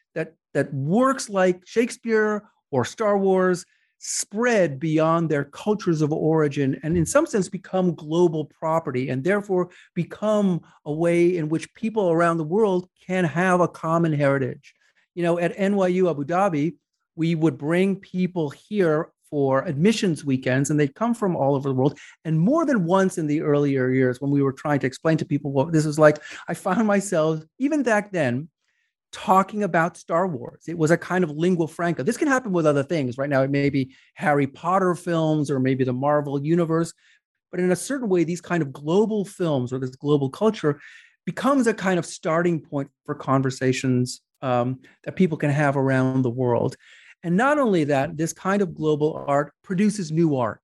that works like Shakespeare or Star Wars spread beyond their cultures of origin and in some sense become global property, and therefore become a way in which people around the world can have a common heritage. At NYU Abu Dhabi, we would bring people here for admissions weekends, and they'd come from all over the world. And more than once in the earlier years, when we were trying to explain to people what this was like, I found myself, even back then, talking about Star Wars. It was a kind of lingua franca. This can happen with other things. Right now, it may be Harry Potter films or maybe the Marvel universe. But in a certain way, these kind of global films or this global culture becomes a kind of starting point for conversations that people can have around the world. And not only that, this kind of global art produces new art.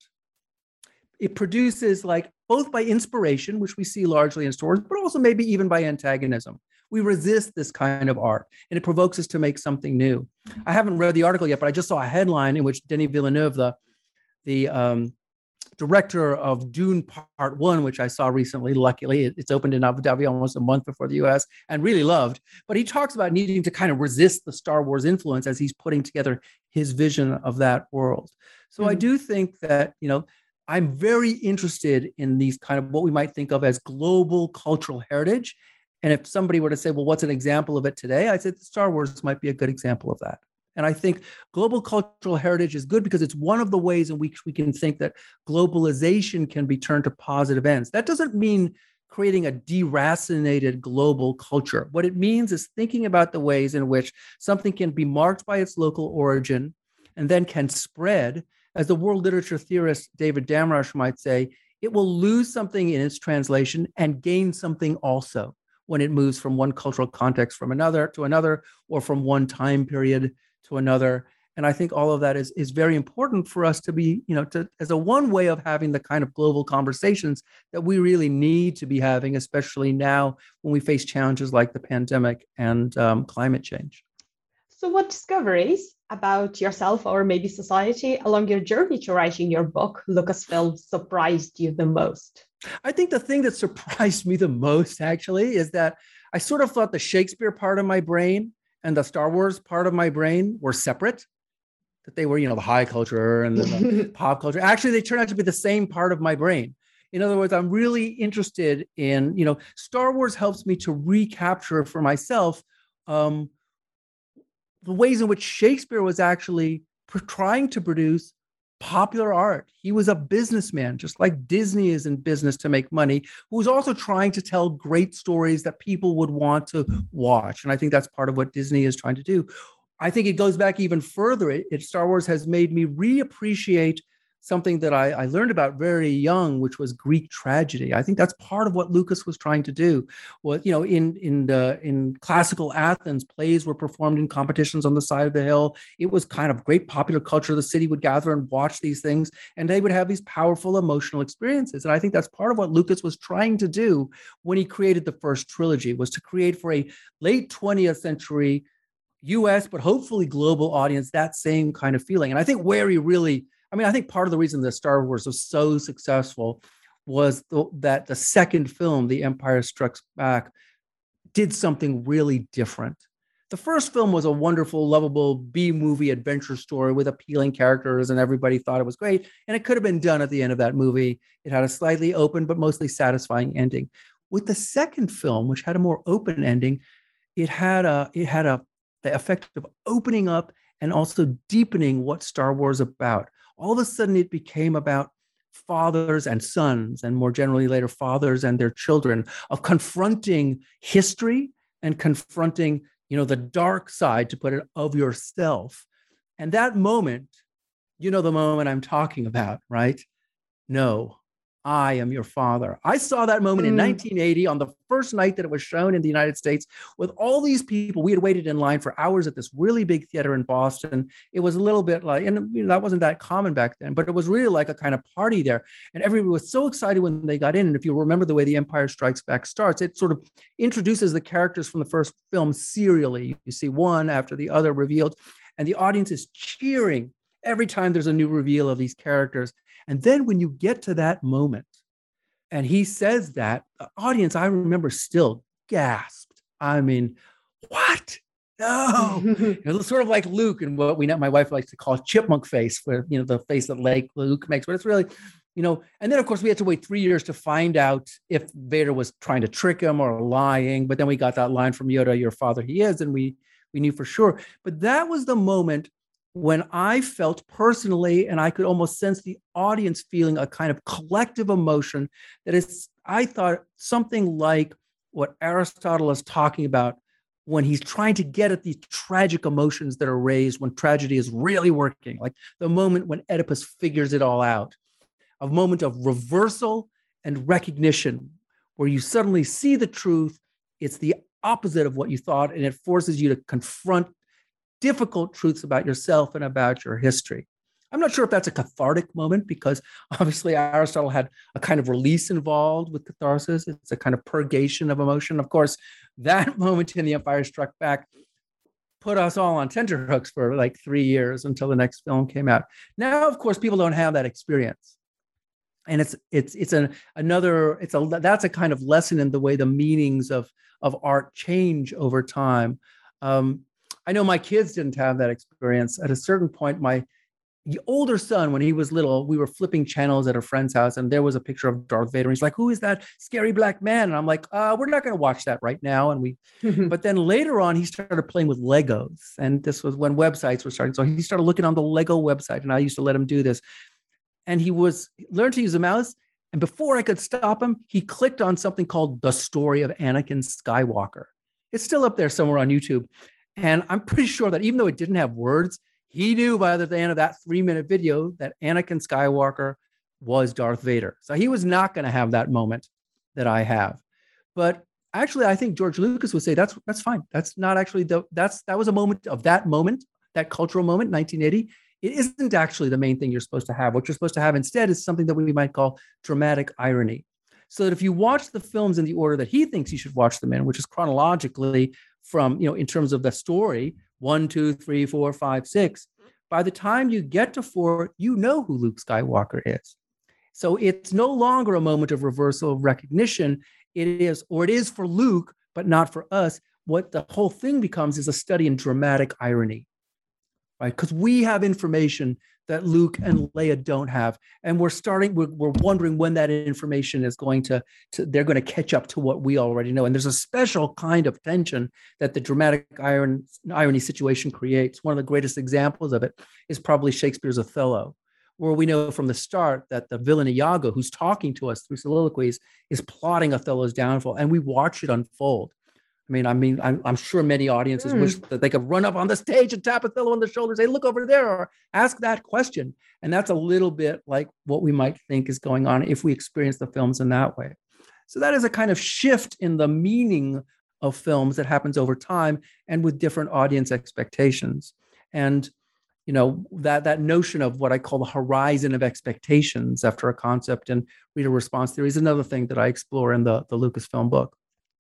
It produces, both by inspiration, which we see largely in Star Wars, but also maybe even by antagonism. We resist this kind of art, and it provokes us to make something new. I haven't read the article yet, but I just saw a headline in which Denis Villeneuve, the director of Dune Part 1, which I saw recently, luckily, it's opened in Abu Dhabi almost a month before the US, and really loved. But he talks about needing to kind of resist the Star Wars influence as he's putting together his vision of that world. So I do think that, I'm very interested in these kind of what we might think of as global cultural heritage. And if somebody were to say, well, what's an example of it today? I'd say Star Wars might be a good example of that. And I think global cultural heritage is good because it's one of the ways in which we can think that globalization can be turned to positive ends. That doesn't mean creating a deracinated global culture. What it means is thinking about the ways in which something can be marked by its local origin and then can spread. As the world literature theorist David Damrosch might say, it will lose something in its translation and gain something also when it moves from one cultural context from another to another, or from one time period to another. And I think all of that is very important for us to be, as a one way of having the kind of global conversations that we really need to be having, especially now when we face challenges like the pandemic and climate change. So what discoveries about yourself or maybe society along your journey to writing your book, Lucasfilm, surprised you the most? I think the thing that surprised me the most, actually, is that I sort of thought the Shakespeare part of my brain and the Star Wars part of my brain were separate, that they were, the high culture and the pop culture. Actually, they turn out to be the same part of my brain. In other words, I'm really interested in, Star Wars helps me to recapture for myself the ways in which Shakespeare was actually trying to produce popular art. He was a businessman, just like Disney is in business to make money, who was also trying to tell great stories that people would want to watch. And I think that's part of what Disney is trying to do. I think it goes back even further. Star Wars has made me reappreciate something that I learned about very young, which was Greek tragedy. I think that's part of what Lucas was trying to do. Well, in classical Athens, plays were performed in competitions on the side of the hill. It was kind of great popular culture. The city would gather and watch these things, and they would have these powerful emotional experiences. And I think that's part of what Lucas was trying to do when he created the first trilogy, was to create for a late 20th century US, but hopefully global audience, that same kind of feeling. And I think where he really, I think part of the reason that Star Wars was so successful was that the second film, The Empire Strikes Back, did something really different. The first film was a wonderful, lovable B-movie adventure story with appealing characters, and everybody thought it was great. And it could have been done at the end of that movie. It had a slightly open, but mostly satisfying ending. With the second film, which had a more open ending, it had the effect of opening up and also deepening what Star Wars is about. All of a sudden, it became about fathers and sons, and more generally later, fathers and their children, of confronting history and confronting, the dark side, to put it, of yourself. And that moment, the moment I'm talking about, right? No, I am your father. I saw that moment in 1980 on the first night that it was shown in the United States with all these people. We had waited in line for hours at this really big theater in Boston. It was a little bit like, and that wasn't that common back then, but it was really like a kind of party there. And everybody was so excited when they got in. And if you remember the way The Empire Strikes Back starts, it sort of introduces the characters from the first film serially. You see one after the other revealed, and the audience is cheering every time there's a new reveal of these characters. And then when you get to that moment and he says that, the audience, I remember, still gasped. I mean, what? No. Sort of like Luke and what my wife likes to call chipmunk face, where, the face that Luke makes, but it's really, and then of course we had to wait 3 years to find out if Vader was trying to trick him or lying. But then we got that line from Yoda, "Your father he is," and we knew for sure. But that was the moment when I felt personally, and I could almost sense the audience feeling, a kind of collective emotion that is, I thought, something like what Aristotle is talking about when he's trying to get at these tragic emotions that are raised when tragedy is really working, like the moment when Oedipus figures it all out, a moment of reversal and recognition, where you suddenly see the truth. It's the opposite of what you thought, and it forces you to confront difficult truths about yourself and about your history. I'm not sure if that's a cathartic moment, because obviously Aristotle had a kind of release involved with catharsis. It's a kind of purgation of emotion. Of course, that moment in The Empire Struck Back put us all on tenterhooks for like 3 years until the next film came out. Now, of course, people don't have that experience. And that's a kind of lesson in the way the meanings of art change over time. I know my kids didn't have that experience. At a certain point, my older son, when he was little, we were flipping channels at a friend's house, and there was a picture of Darth Vader. And he's like, "Who is that scary black man?" And I'm like, "We're not going to watch that right now." And but then later on, he started playing with Legos, and this was when websites were starting. So he started looking on the Lego website, and I used to let him do this. And he learned to use a mouse. And before I could stop him, he clicked on something called The Story of Anakin Skywalker. It's still up there somewhere on YouTube. And I'm pretty sure that even though it didn't have words, he knew by the end of that 3-minute video that Anakin Skywalker was Darth Vader. So he was not going to have that moment that I have. But actually, I think George Lucas would say that's fine. That's not actually that was a moment, that cultural moment, 1980. It isn't actually the main thing you're supposed to have. What you're supposed to have instead is something that we might call dramatic irony. So that if you watch the films in the order that he thinks you should watch them in, which is chronologically from, in terms of the story, 1, 2, 3, 4, 5, 6, by the time you get to 4, you know who Luke Skywalker is. So it's no longer a moment of reversal of recognition. It is for Luke, but not for us. What the whole thing becomes is a study in dramatic irony, right? Because we have information that Luke and Leia don't have. And we're wondering when that information is they're going to catch up to what we already know. And there's a special kind of tension that the dramatic irony situation creates. One of the greatest examples of it is probably Shakespeare's Othello, where we know from the start that the villain Iago, who's talking to us through soliloquies, is plotting Othello's downfall. And we watch it unfold. I'm sure many audiences wish that they could run up on the stage and tap Othello on the shoulder and say, look over there, or ask that question. And that's a little bit like what we might think is going on if we experience the films in that way. So that is a kind of shift in the meaning of films that happens over time and with different audience expectations. And, that notion of what I call the horizon of expectations after a concept and reader response theory is another thing that I explore in the Lucasfilm book.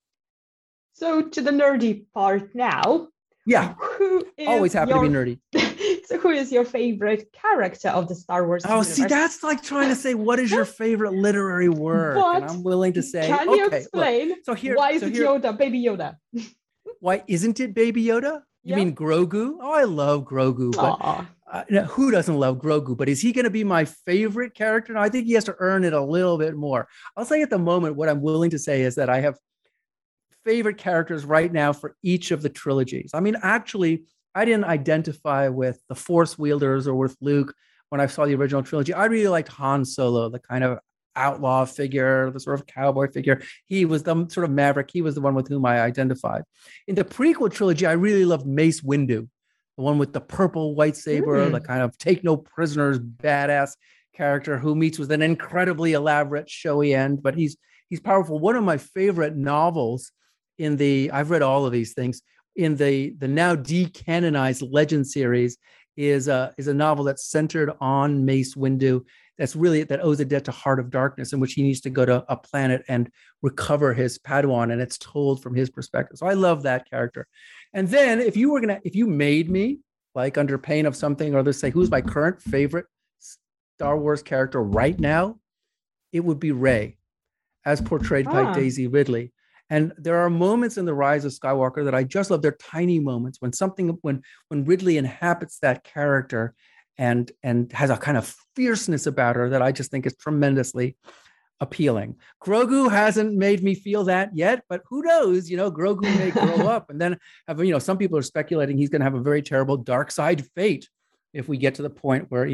So to the nerdy part now. Yeah. Always happy to be nerdy. So who is your favorite character of the Star Wars universe? See, that's like trying to say, what is your favorite literary work? But and I'm willing to say, can you explain why is it Yoda, Baby Yoda? Why isn't it Baby Yoda? You mean Grogu? Oh, I love Grogu. But who doesn't love Grogu? But is he going to be my favorite character? No, I think he has to earn it a little bit more. I'll say at the moment, what I'm willing to say is that I have favorite characters right now for each of the trilogies. Actually, I didn't identify with the Force wielders or with Luke when I saw the original trilogy. I really liked Han Solo, the kind of outlaw figure, the sort of cowboy figure. He was the sort of maverick. He was the one with whom I identified. In the prequel trilogy, I really loved Mace Windu, the one with the purple white saber, the kind of take no prisoners, badass character who meets with an incredibly elaborate, showy end, but he's powerful. One of my favorite novels I've read all of these things, in the now decanonized Legend series is a novel that's centered on Mace Windu. That owes a debt to Heart of Darkness, in which he needs to go to a planet and recover his Padawan, and it's told from his perspective. So I love that character. And then if you made me, like under pain of something or other, say who's my current favorite Star Wars character right now, it would be Rey, as portrayed by Daisy Ridley. And there are moments in The Rise of Skywalker that I just love. They're tiny moments when Ridley inhabits that character and has a kind of fierceness about her that I just think is tremendously appealing. Grogu hasn't made me feel that yet, but who knows? Grogu may grow up and then have, some people are speculating he's going to have a very terrible dark side fate if we get to the point where,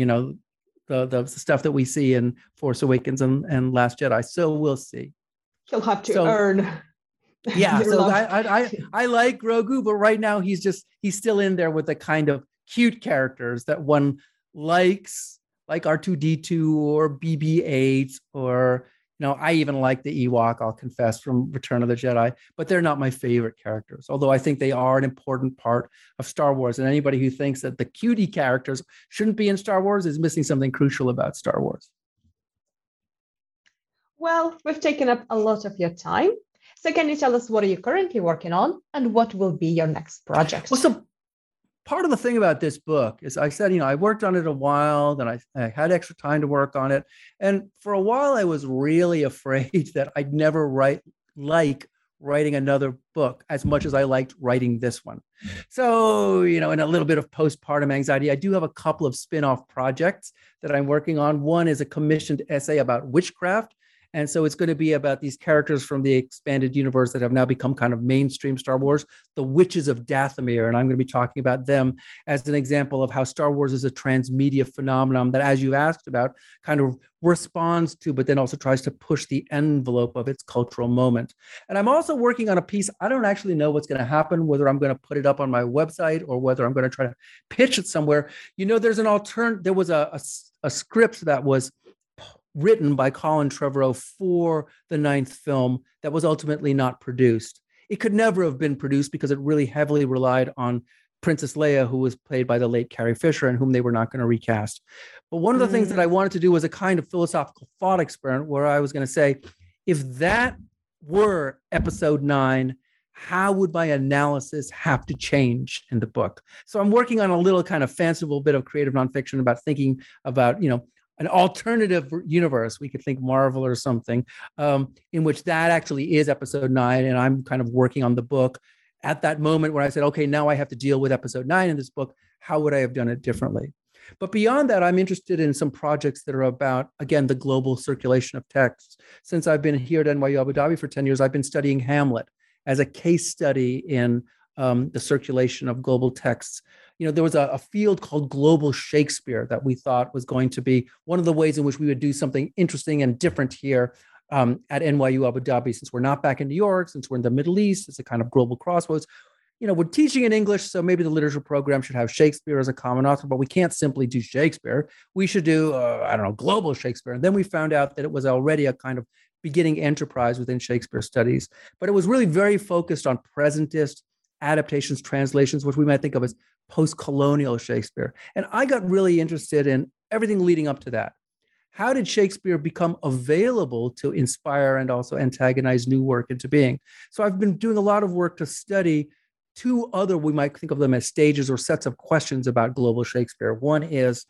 the stuff that we see in Force Awakens and Last Jedi. So we'll see. He'll have to earn. Yeah, so I like Grogu, but right now he's still in there with the kind of cute characters that one likes, like R2-D2 or BB-8, or I even like the Ewok, I'll confess, from Return of the Jedi, but they're not my favorite characters, although I think they are an important part of Star Wars. And anybody who thinks that the cutie characters shouldn't be in Star Wars is missing something crucial about Star Wars. Well, we've taken up a lot of your time. So can you tell us what are you currently working on and what will be your next project? Well, so part of the thing about this book is I said, I worked on it a while, then I had extra time to work on it. And for a while, I was really afraid that I'd never like writing another book as much as I liked writing this one. So, in a little bit of postpartum anxiety, I do have a couple of spin-off projects that I'm working on. One is a commissioned essay about witchcraft. And so it's going to be about these characters from the expanded universe that have now become kind of mainstream Star Wars, the Witches of Dathomir. And I'm going to be talking about them as an example of how Star Wars is a transmedia phenomenon that, as you asked about, kind of responds to, but then also tries to push the envelope of its cultural moment. And I'm also working on a piece. I don't actually know what's going to happen, whether I'm going to put it up on my website or whether I'm going to try to pitch it somewhere. There's an there was a script that was written by Colin Trevorrow for the ninth film that was ultimately not produced. It could never have been produced because it really heavily relied on Princess Leia, who was played by the late Carrie Fisher and whom they were not going to recast. But one of the things that I wanted to do was a kind of philosophical thought experiment where I was going to say, if that were episode 9, how would my analysis have to change in the book? So I'm working on a little kind of fanciful bit of creative nonfiction about thinking about, an alternative universe. We could think Marvel or something, in which that actually is episode 9. And I'm kind of working on the book at that moment where I said, okay, now I have to deal with episode 9 in this book. How would I have done it differently? But beyond that, I'm interested in some projects that are about, again, the global circulation of texts. Since I've been here at NYU Abu Dhabi for 10 years, I've been studying Hamlet as a case study in the circulation of global texts. There was a field called global Shakespeare that we thought was going to be one of the ways in which we would do something interesting and different here at NYU Abu Dhabi, since we're not back in New York, since we're in the Middle East. It's a kind of global crossroads. We're teaching in English, so maybe the literature program should have Shakespeare as a common author, but we can't simply do Shakespeare. We should do, global Shakespeare. And then we found out that it was already a kind of beginning enterprise within Shakespeare studies, but it was really very focused on presentist adaptations, translations, which we might think of as post-colonial Shakespeare. And I got really interested in everything leading up to that. How did Shakespeare become available to inspire and also antagonize new work into being? So I've been doing a lot of work to study 2 other, we might think of them as stages or sets of questions about global Shakespeare. One is,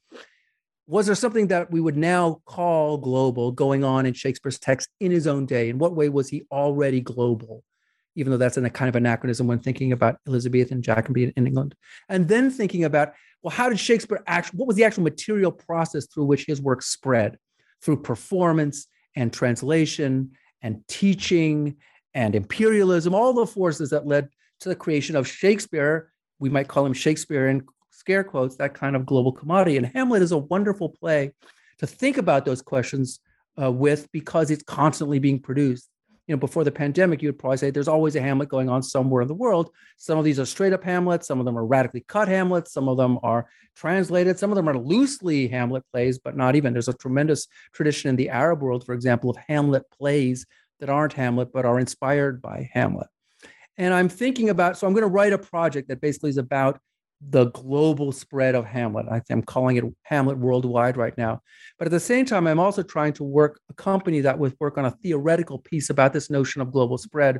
was there something that we would now call global going on in Shakespeare's text in his own day? In what way was he already global? Even though that's a kind of anachronism when thinking about Elizabethan Jacobean in England. And then thinking about, well, how did Shakespeare what was the actual material process through which his work spread? Through performance and translation and teaching and imperialism, all the forces that led to the creation of Shakespeare. We might call him Shakespeare in scare quotes, that kind of global commodity. And Hamlet is a wonderful play to think about those questions with, because it's constantly being produced. Before the pandemic, you would probably say there's always a Hamlet going on somewhere in the world. Some of these are straight up Hamlets. Some of them are radically cut Hamlets. Some of them are translated. Some of them are loosely Hamlet plays, but not even. There's a tremendous tradition in the Arab world, for example, of Hamlet plays that aren't Hamlet, but are inspired by Hamlet. And I'm thinking about, so I'm going to write a project that basically is about the global spread of Hamlet. I'm calling it Hamlet Worldwide right now. But at the same time, I'm also trying to accompany that with work on a theoretical piece about this notion of global spread,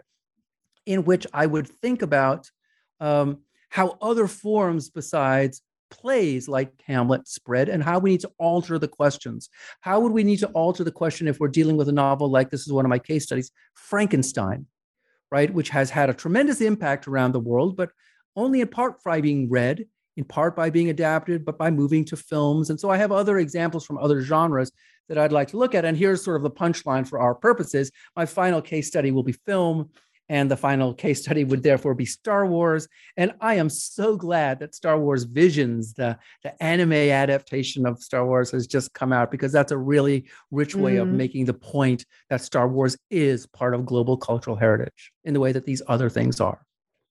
in which I would think about how other forms besides plays like Hamlet spread and how we need to alter the questions. How would we need to alter the question if we're dealing with a novel like, this is one of my case studies, Frankenstein, right, which has had a tremendous impact around the world, but only in part by being read, in part by being adapted, but by moving to films. And so I have other examples from other genres that I'd like to look at. And here's sort of the punchline for our purposes. My final case study will be film, and the final case study would therefore be Star Wars. And I am so glad that Star Wars Visions, the anime adaptation of Star Wars, has just come out, because that's a really rich way of making the point that Star Wars is part of global cultural heritage in the way that these other things are.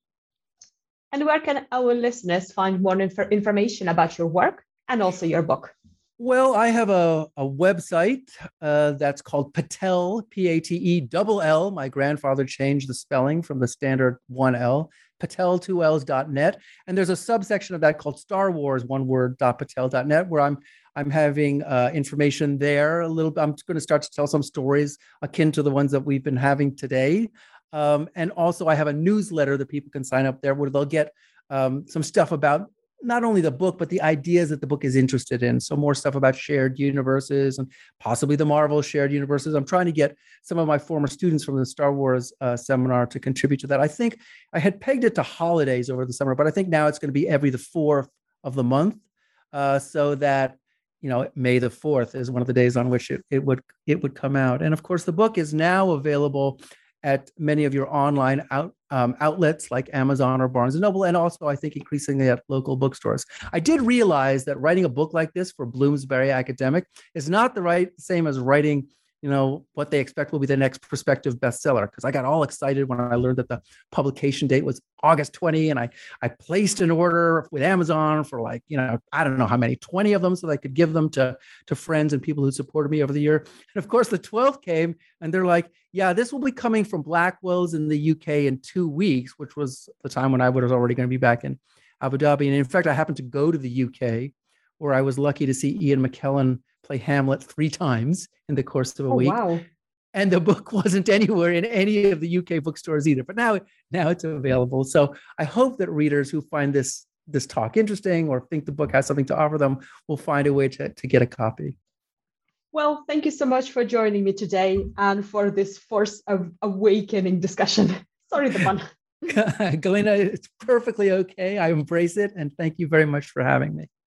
And where can our listeners find more information about your work and also your book? Well, I have a website that's called Patel, P-A-T-E-L-L. My grandfather changed the spelling from the standard 1L, patel2ls.net. And there's a subsection of that called Star Wars, one word, .patel.net, where I'm having information there a little bit. I'm going to start to tell some stories akin to the ones that we've been having today. And also I have a newsletter that people can sign up there, where they'll get some stuff about not only the book, but the ideas that the book is interested in. So more stuff about shared universes and possibly the Marvel shared universes. I'm trying to get some of my former students from the Star Wars seminar to contribute to that. I think I had pegged it to holidays over the summer, but I think now it's going to be every the 4th of the month, so that, May the 4th is one of the days on which it would come out. And of course, the book is now available at many of your online outlets like Amazon or Barnes & Noble, and also I think increasingly at local bookstores. I did realize that writing a book like this for Bloomsbury Academic is not the same as writing what they expect will be the next prospective bestseller. Because I got all excited when I learned that the publication date was August 20, and I placed an order with Amazon for I don't know how many, 20 of them, so that I could give them to friends and people who supported me over the year. And of course, the 12th came, and they're like, yeah, this will be coming from Blackwell's in the UK in 2 weeks, which was the time when I was already going to be back in Abu Dhabi. And in fact, I happened to go to the UK, where I was lucky to see Ian McKellen play Hamlet 3 times in the course of a week. Wow. And the book wasn't anywhere in any of the UK bookstores either. But now it's available. So I hope that readers who find this talk interesting or think the book has something to offer them will find a way to get a copy. Well, thank you so much for joining me today and for this Force Awakening discussion. Sorry, the pun. Galina, it's perfectly okay. I embrace it. And thank you very much for having me.